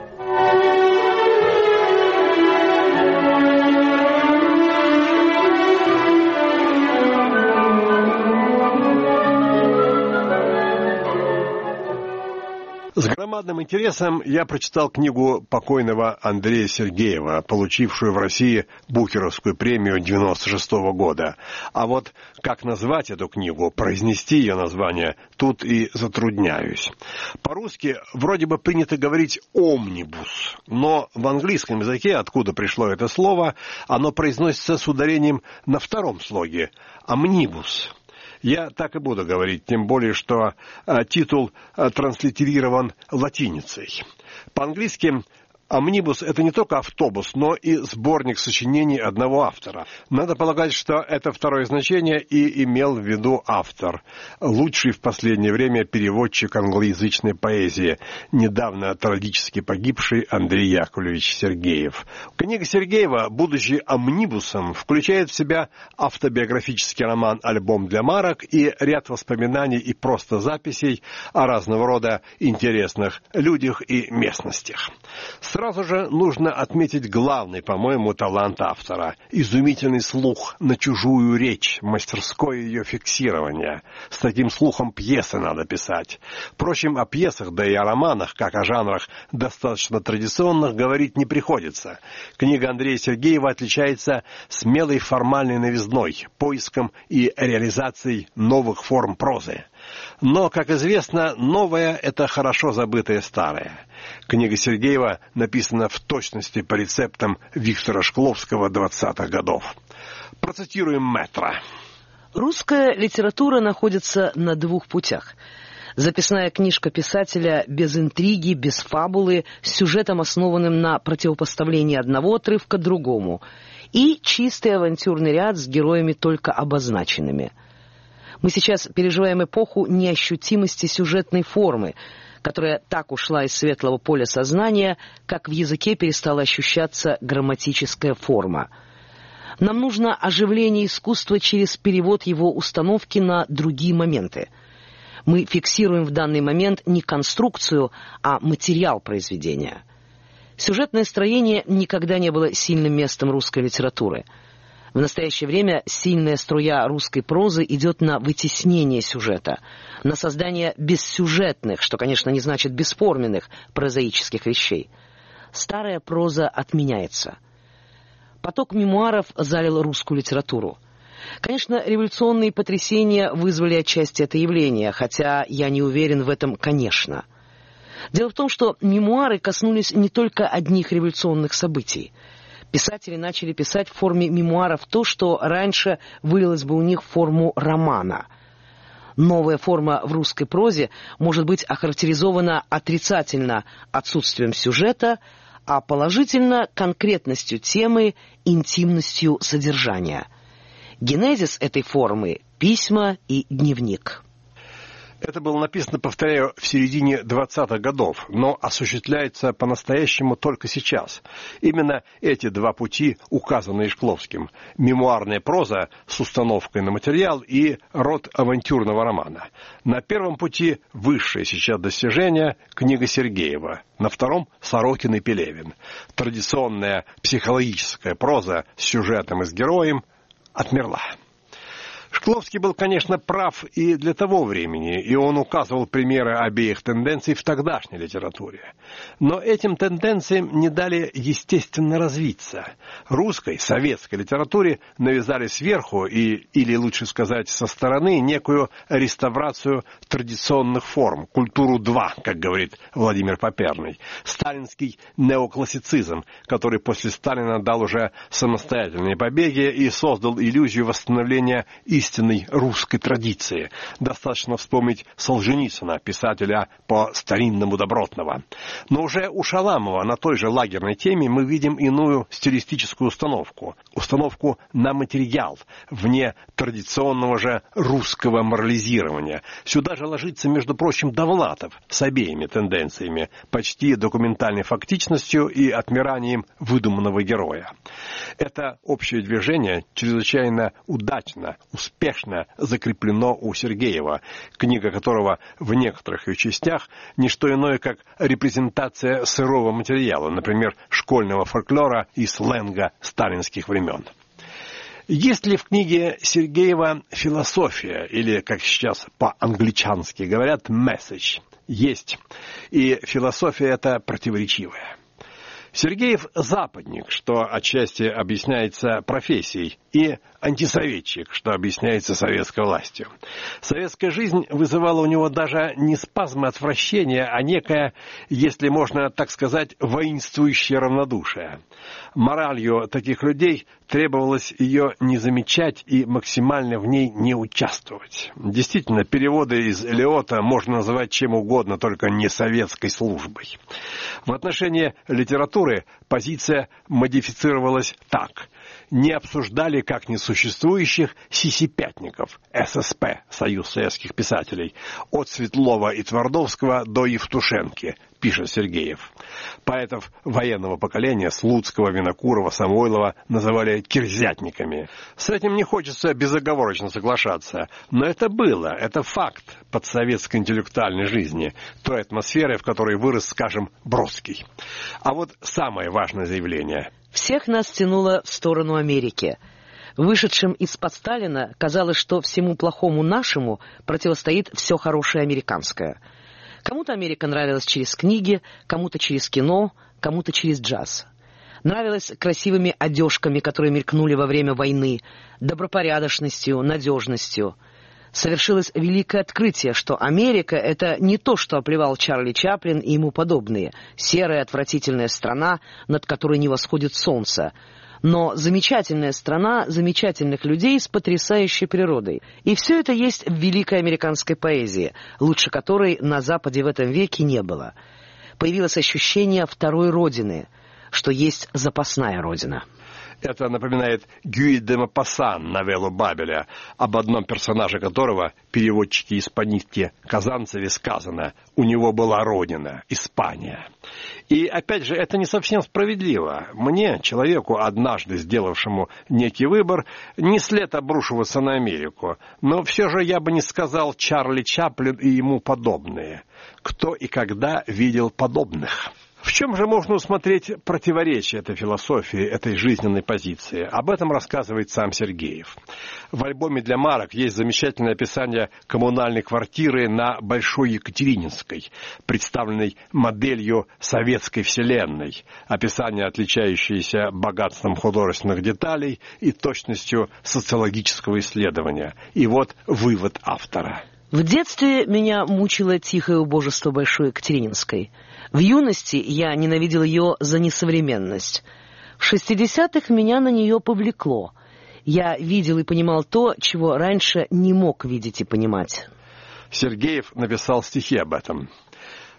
С громадным интересом я прочитал книгу покойного Андрея Сергеева, получившую в России Букеровскую премию девяносто шестого года. А вот как назвать эту книгу, произнести ее название, тут и затрудняюсь. По-русски вроде бы принято говорить «омнибус», но в английском языке, откуда пришло это слово, оно произносится с ударением на втором слоге «омнибус». Я так и буду говорить, тем более, что а, титул а, транслитерирован латиницей. По-английски «Омнибус» — это не только автобус, но и сборник сочинений одного автора. Надо полагать, что это второе значение и имел в виду автор, лучший в последнее время переводчик англоязычной поэзии, недавно трагически погибший Андрей Яковлевич Сергеев. Книга Сергеева, будучи омнибусом, включает в себя автобиографический роман «Альбом для марок» и ряд воспоминаний и просто записей о разного рода интересных людях и местностях. Сразу же нужно отметить главный, по-моему, талант автора. Изумительный слух на чужую речь, мастерское ее фиксирование. С таким слухом пьесы надо писать. Впрочем, о пьесах, да и о романах, как о жанрах достаточно традиционных, говорить не приходится. Книга Андрея Сергеева отличается смелой формальной новизной, поиском и реализацией новых форм прозы. Но, как известно, новое — это хорошо забытое старое. Книга Сергеева написана в точности по рецептам Виктора Шкловского двадцатых годов. Процитируем мэтра. Русская литература находится на двух путях. Записная книжка писателя без интриги, без фабулы, с сюжетом, основанным на противопоставлении одного отрывка другому, и чистый авантюрный ряд с героями только обозначенными. Мы сейчас переживаем эпоху неощутимости сюжетной формы, которая так ушла из светлого поля сознания, как в языке перестала ощущаться грамматическая форма. Нам нужно оживление искусства через перевод его установки на другие моменты. Мы фиксируем в данный момент не конструкцию, а материал произведения. Сюжетное строение никогда не было сильным местом русской литературы. В настоящее время сильная струя русской прозы идет на вытеснение сюжета, на создание бессюжетных, что, конечно, не значит бесформенных, прозаических вещей. Старая проза отменяется. Поток мемуаров залил русскую литературу. Конечно, революционные потрясения вызвали отчасти это явление, хотя я не уверен в этом, конечно. Дело в том, что мемуары коснулись не только одних революционных событий. Писатели начали писать в форме мемуаров то, что раньше вылилось бы у них в форму романа. Новая форма в русской прозе может быть охарактеризована отрицательно отсутствием сюжета, а положительно конкретностью темы, интимностью содержания. Генезис этой формы – письма и дневник. Это было написано, повторяю, в середине двадцатых годов, но осуществляется по-настоящему только сейчас. Именно эти два пути указаны Шкловским. Мемуарная проза с установкой на материал и род авантюрного романа. На первом пути высшее сейчас достижение – книга Сергеева. На втором – Сорокин и Пелевин. Традиционная психологическая проза с сюжетом и с героем отмерла. Шкловский был, конечно, прав и для того времени, и он указывал примеры обеих тенденций в тогдашней литературе. Но этим тенденциям не дали естественно развиться. Русской, советской литературе навязали сверху, и, или лучше сказать, со стороны, некую реставрацию традиционных форм, культуру два, как говорит Владимир Поперный, сталинский неоклассицизм, который после Сталина дал уже самостоятельные побеги и создал иллюзию восстановления истинной русской традиции. Достаточно вспомнить Солженицына, писателя по-старинному добротного. Но уже у Шаламова на той же лагерной теме мы видим иную стилистическую установку. Установку на материал, вне традиционного же русского морализирования. Сюда же ложится, между прочим, Довлатов с обеими тенденциями, почти документальной фактичностью и отмиранием выдуманного героя. Это общее движение чрезвычайно удачно, успешно закреплено у Сергеева, книга которого в некоторых ее частях не что иное, как репрезентация сырого материала, например, школьного фольклора и сленга сталинских времен. Есть ли в книге Сергеева философия, или, как сейчас по-англичански говорят, message? Есть. И философия эта противоречивая. Сергеев западник, что отчасти объясняется профессией, и антисоветчик, что объясняется советской властью. Советская жизнь вызывала у него даже не спазмы отвращения, а некое, если можно так сказать, воинствующее равнодушие. Моралью таких людей требовалось ее не замечать и максимально в ней не участвовать. Действительно, переводы из Элиота можно называть чем угодно, только не советской службой. В отношении литературы позиция модифицировалась так. Не обсуждали как несуществующих сисипятников, ССП, Союз советских писателей, от Светлова и Твардовского до Евтушенки, пишет Сергеев. Поэтов военного поколения Слуцкого, Винокурова, Самойлова называли кирзятниками. С этим не хочется безоговорочно соглашаться, но это было, это факт подсоветской интеллектуальной жизни, той атмосферы, в которой вырос, скажем, Бродский. А вот самое важное заявление. Всех нас тянуло в сторону Америки. Вышедшим из-под Сталина казалось, что всему плохому нашему противостоит все хорошее американское. Кому-то Америка нравилась через книги, кому-то через кино, кому-то через джаз. Нравилась красивыми одежками, которые мелькнули во время войны, добропорядочностью, надежностью. Совершилось великое открытие, что Америка — это не то, что оплевал Чарли Чаплин и ему подобные, серая отвратительная страна, над которой не восходит солнце, но замечательная страна замечательных людей с потрясающей природой. И все это есть в великой американской поэзии, лучше которой на Западе в этом веке не было. Появилось ощущение второй родины, что есть запасная родина. Это напоминает Гюи де Мопассан, новеллу Бабеля, об одном персонаже которого, переводчике испанистке Казанцеве, сказано: «У него была родина, Испания». И, опять же, это не совсем справедливо. Мне, человеку, однажды сделавшему некий выбор, не след обрушиваться на Америку. Но все же я бы не сказал Чарли Чаплин и ему подобные. Кто и когда видел подобных? В чем же можно усмотреть противоречие этой философии, этой жизненной позиции? Об этом рассказывает сам Сергеев. В альбоме для марок есть замечательное описание коммунальной квартиры на Большой Екатерининской, представленной моделью советской вселенной. Описание, отличающееся богатством художественных деталей и точностью социологического исследования. И вот вывод автора. В детстве меня мучило тихое убожество Большой Екатерининской. В юности я ненавидел ее за несовременность. В шестидесятых меня на нее повлекло. Я видел и понимал то, чего раньше не мог видеть и понимать. Сергеев написал стихи об этом.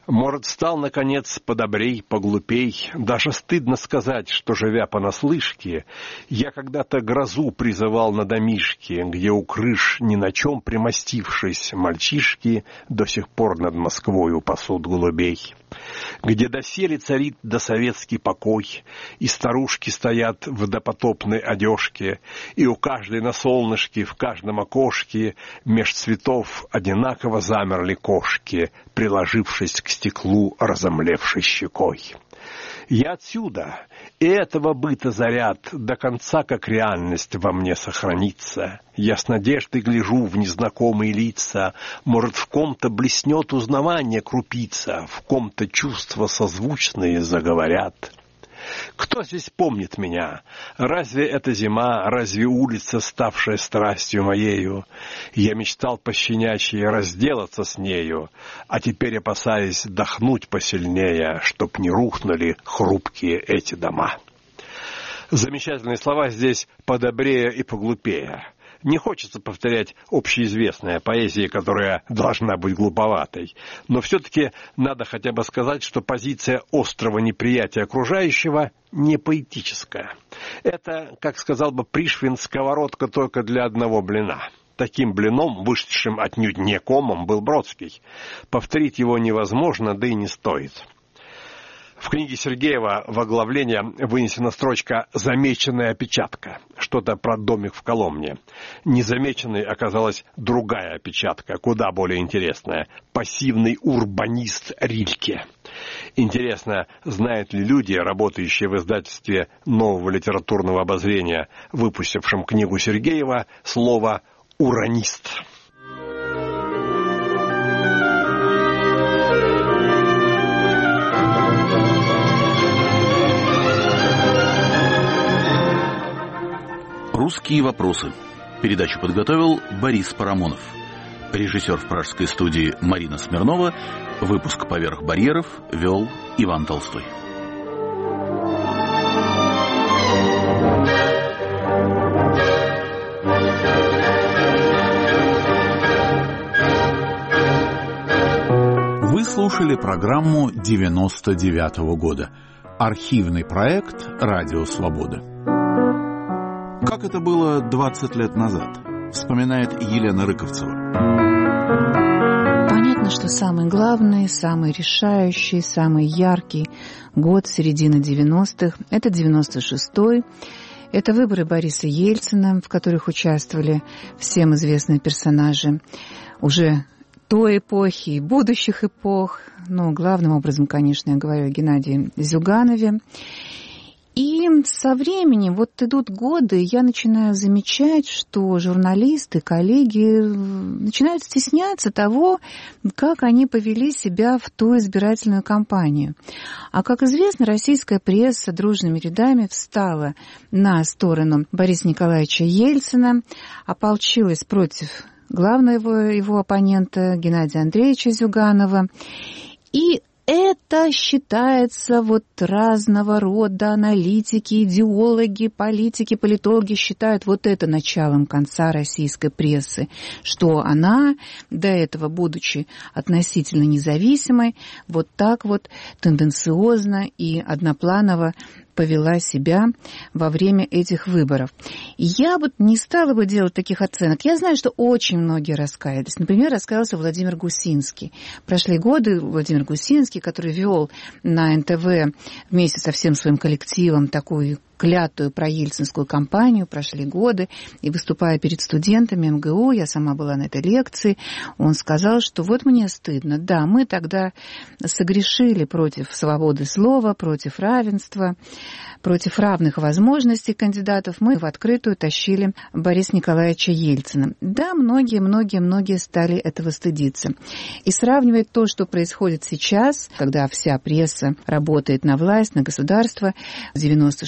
Может, стал, наконец, подобрей, поглупей. Даже стыдно сказать, что, живя понаслышке, я когда-то грозу призывал на домишке, где у крыш, ни на чем примостившись, мальчишки до сих пор над Москвою пасут голубей. Где доселе царит досоветский покой, и старушки стоят в допотопной одежке, и у каждой на солнышке, в каждом окошке, меж цветов одинаково замерли кошки, приложившись к стеклу разомлевшей щекой. Я отсюда, и этого быта заряд до конца как реальность во мне сохранится. Я с надеждой гляжу в незнакомые лица, может, в ком-то блеснет узнавание крупица, в ком-то чувства созвучные заговорят. Кто здесь помнит меня? Разве это зима, разве улица, ставшая страстью моею? Я мечтал пощенячьи разделаться с нею, а теперь опасаясь дохнуть посильнее, чтоб не рухнули хрупкие эти дома. Замечательные слова здесь подобрее и поглупее. Не хочется повторять общеизвестная поэзия, которая должна быть глуповатой, но все-таки надо хотя бы сказать, что позиция острого неприятия окружающего не поэтическая. Это, как сказал бы Пришвин, сковородка только для одного блина. Таким блином, вышедшим отнюдь не комом, был Бродский. Повторить его невозможно, да и не стоит. В книге Сергеева в оглавление вынесена строчка «Замеченная опечатка», что-то про домик в Коломне. Незамеченной оказалась другая опечатка, куда более интересная – пассивный урбанист Рильке. Интересно, знают ли люди, работающие в издательстве «Нового литературного обозрения», выпустившем книгу Сергеева, слово «уранист». «Русские вопросы». Передачу подготовил Борис Парамонов. Режиссер в пражской студии Марина Смирнова. Выпуск «Поверх барьеров» вел Иван Толстой. Вы слушали программу девяносто девятого года. Архивный проект «Радио Свобода». Как это было двадцать лет назад, вспоминает Елена Рыковцева. Понятно, что самый главный, самый решающий, самый яркий год середины девяностых – это девяносто шестой. Это выборы Бориса Ельцина, в которых участвовали всем известные персонажи уже той эпохи и будущих эпох. Но главным образом, конечно, я говорю о Геннадии Зюганове. И со временем, вот идут годы, я начинаю замечать, что журналисты, коллеги начинают стесняться того, как они повели себя в ту избирательную кампанию. А, как известно, российская пресса дружными рядами встала на сторону Бориса Николаевича Ельцина, ополчилась против главного его оппонента Геннадия Андреевича Зюганова. И это считается, вот разного рода аналитики, идеологи, политики, политологи считают вот это началом конца российской прессы, что она, до этого будучи относительно независимой, вот так вот тенденциозно и однопланово повела себя во время этих выборов. Я бы не стала бы делать таких оценок. Я знаю, что очень многие раскаялись. Например, раскаялся Владимир Гусинский. Прошли годы Владимир Гусинский, который вел на эн тэ вэ вместе со всем своим коллективом такую клятую проельцинскую кампанию, прошли годы, и выступая перед студентами эм гэ у, я сама была на этой лекции, он сказал, что вот мне стыдно, да, мы тогда согрешили против свободы слова, против равенства, против равных возможностей кандидатов, мы в открытую тащили Бориса Николаевича Ельцина. Да, многие, многие, многие стали этого стыдиться. И сравнивать то, что происходит сейчас, когда вся пресса работает на власть, на государство, с девяносто шестым,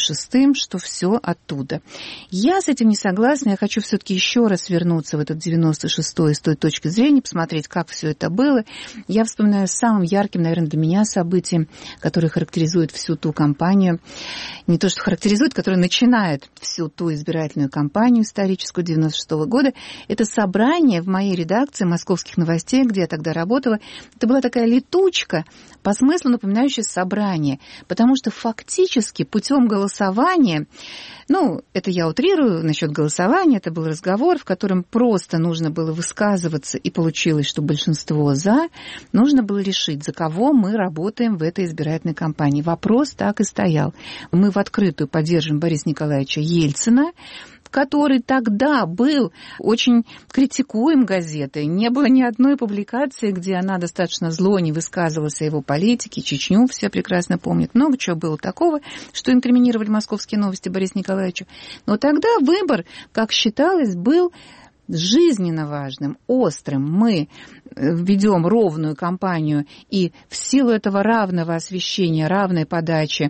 уверенным, что все оттуда. Я с этим не согласна. Я хочу все-таки еще раз вернуться в этот девяносто шестой с той точки зрения, посмотреть, как все это было. Я вспоминаю самым ярким, наверное, для меня событием, которое характеризует всю ту кампанию. Не то, что характеризует, которое начинает всю ту избирательную кампанию историческую девяносто шестого года. Это собрание в моей редакции «Московских новостей», где я тогда работала. Это была такая летучка, по смыслу напоминающая собрание, потому что фактически путем голосования, ну, это я утрирую насчет голосования, это был разговор, в котором просто нужно было высказываться, и получилось, что большинство «за», нужно было решить, за кого мы работаем в этой избирательной кампании. Вопрос так и стоял. Мы в открытую поддерживаем Бориса Николаевича Ельцина, который тогда был очень критикуем газетой. Не было ни одной публикации, где она достаточно зло не высказывалась о его политике. Чечню все прекрасно помнят. Много чего было такого, что инкриминировали «Московские новости» Борису Николаевичу. Но тогда выбор, как считалось, был жизненно важным, острым. Мы ведем ровную кампанию, и в силу этого равного освещения, равной подачи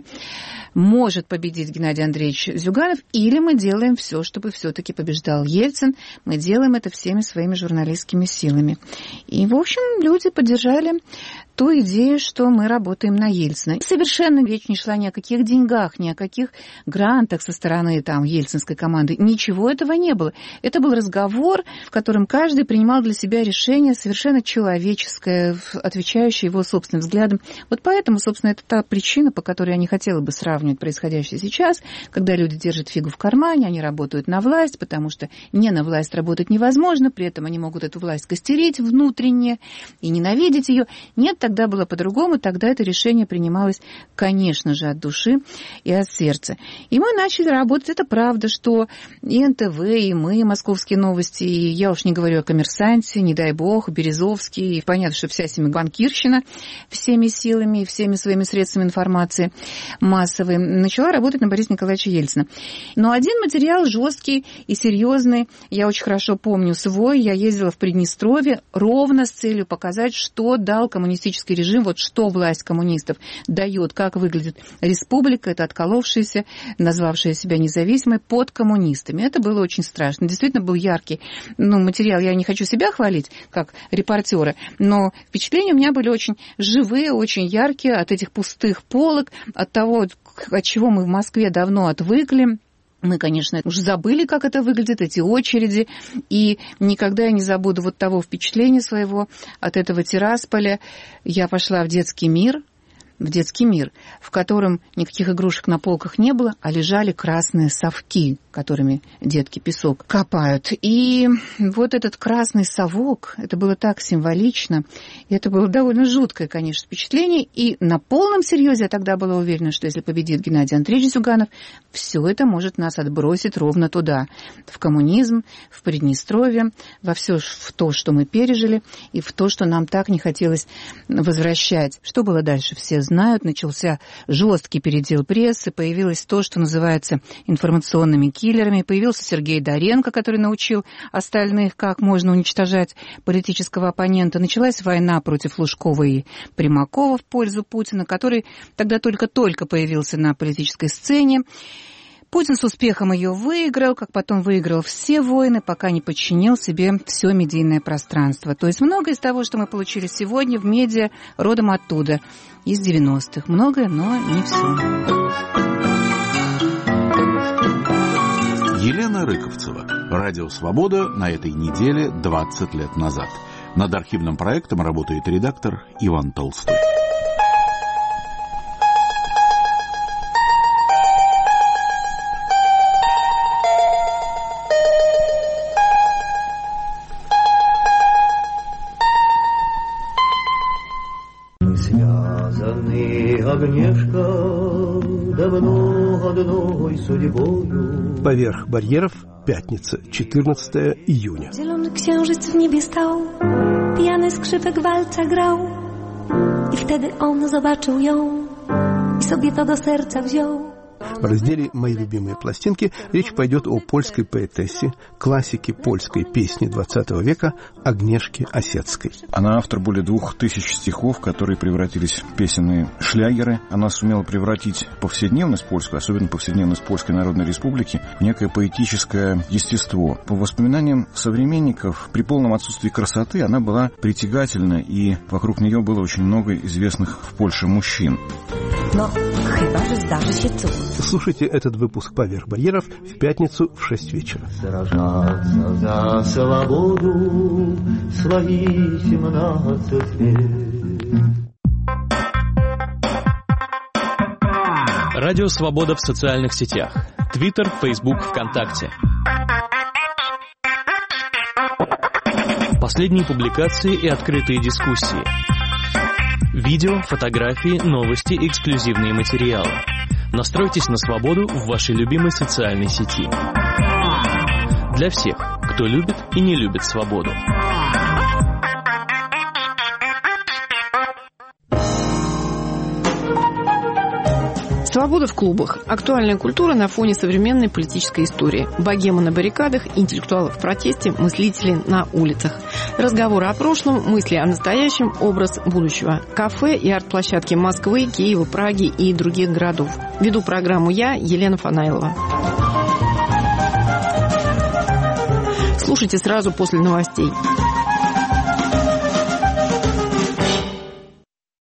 может победить Геннадий Андреевич Зюганов, или мы делаем все, чтобы все-таки побеждал Ельцин. Мы делаем это всеми своими журналистскими силами. И, в общем, люди поддержали ту идею, что мы работаем на Ельцина. Совершенно речь не шла ни о каких деньгах, ни о каких грантах со стороны там ельцинской команды. Ничего этого не было. Это был разговор, в котором каждый принимал для себя решение совершенно человеческое, отвечающее его собственным взглядам. Вот поэтому, собственно, это та причина, по которой я не хотела бы сравнивать происходящее сейчас, когда люди держат фигу в кармане, они работают на власть, потому что не на власть работать невозможно, при этом они могут эту власть костерить внутренне и ненавидеть ее. Нет, тогда было по-другому, тогда это решение принималось, конечно же, от души и от сердца. И мы начали работать. Это правда, что и эн тэ вэ, и мы, «Московские новости», и я уж не говорю о «Коммерсанте», не дай бог, Березовский, и понятно, что вся семья банкирщина всеми силами и всеми своими средствами информации массовой начала работать на Бориса Николаевича Ельцина. Но один материал жесткий и серьезный, я очень хорошо помню свой, я ездила в Приднестровье ровно с целью показать, что дал коммунистический режим, вот что власть коммунистов дает, как выглядит республика, это отколовшаяся, назвавшая себя независимой, под коммунистами. Это было очень страшно. Действительно был яркий ну, материал. Я не хочу себя хвалить, как репортера, но впечатления у меня были очень живые, очень яркие от этих пустых полок, от того, от чего мы в Москве давно отвыкли. Мы, конечно, уже забыли, как это выглядит, эти очереди, и никогда я не забуду вот того впечатления своего от этого Тирасполя. Я пошла в детский мир, в детский мир, в котором никаких игрушек на полках не было, а лежали красные совки, которыми детки песок копают. И вот этот красный совок, это было так символично, и это было довольно жуткое, конечно, впечатление. И на полном серьезе я тогда была уверена, что если победит Геннадий Андреевич Зюганов, все это может нас отбросить ровно туда, в коммунизм, в Приднестровье, во все в то, что мы пережили, и в то, что нам так не хотелось возвращать. Что было дальше, все знают. Начался жесткий передел прессы, появилось то, что называется информационными киллерами. Появился Сергей Доренко, который научил остальных, как можно уничтожать политического оппонента. Началась война против Лужкова и Примакова в пользу Путина, который тогда только-только появился на политической сцене. Путин с успехом ее выиграл, как потом выиграл все войны, пока не подчинил себе все медийное пространство. То есть многое из того, что мы получили сегодня в медиа, родом оттуда, из девяностых. Многое, но не все. Елена Рыковцева. Радио «Свобода» на этой неделе двадцать лет назад. Над архивным проектом работает редактор Иван Толстой. Агнешка, давно одной судьбою. Поверх барьеров. Пятница, четырнадцатое июня. Zielony księżyc w niebie stał, pijany skrzypek walca grał. I wtedy on zobaczył ją i sobie to do serca wziął. В разделе «Мои любимые пластинки» речь пойдет о польской поэтессе, классике польской песни двадцатого века Агнешке Осецкой. Она автор более двух тысяч стихов, которые превратились в песенные шлягеры. Она сумела превратить повседневность польскую, особенно повседневность Польской Народной Республики, в некое поэтическое естество. По воспоминаниям современников, при полном отсутствии красоты она была притягательна, и вокруг нее было очень много известных в Польше мужчин. Но chyba że zdarzy się cud. Слушайте этот выпуск «Поверх барьеров» в пятницу в шесть вечера. Сражаться за свободу свои семнадцать лет. Радио «Свобода» в социальных сетях. Твиттер, Фейсбук, ВКонтакте. Последние публикации и открытые дискуссии. Видео, фотографии, новости, эксклюзивные материалы. Настройтесь на свободу в вашей любимой социальной сети. Для всех, кто любит и не любит свободу. Свобода в клубах. Актуальная культура на фоне современной политической истории. Богемы на баррикадах, интеллектуалы в протесте, мыслители на улицах. Разговоры о прошлом, мысли о настоящем, образ будущего. Кафе и арт-площадки Москвы, Киева, Праги и других городов. Веду программу я, Елена Фанайлова. Слушайте сразу после новостей.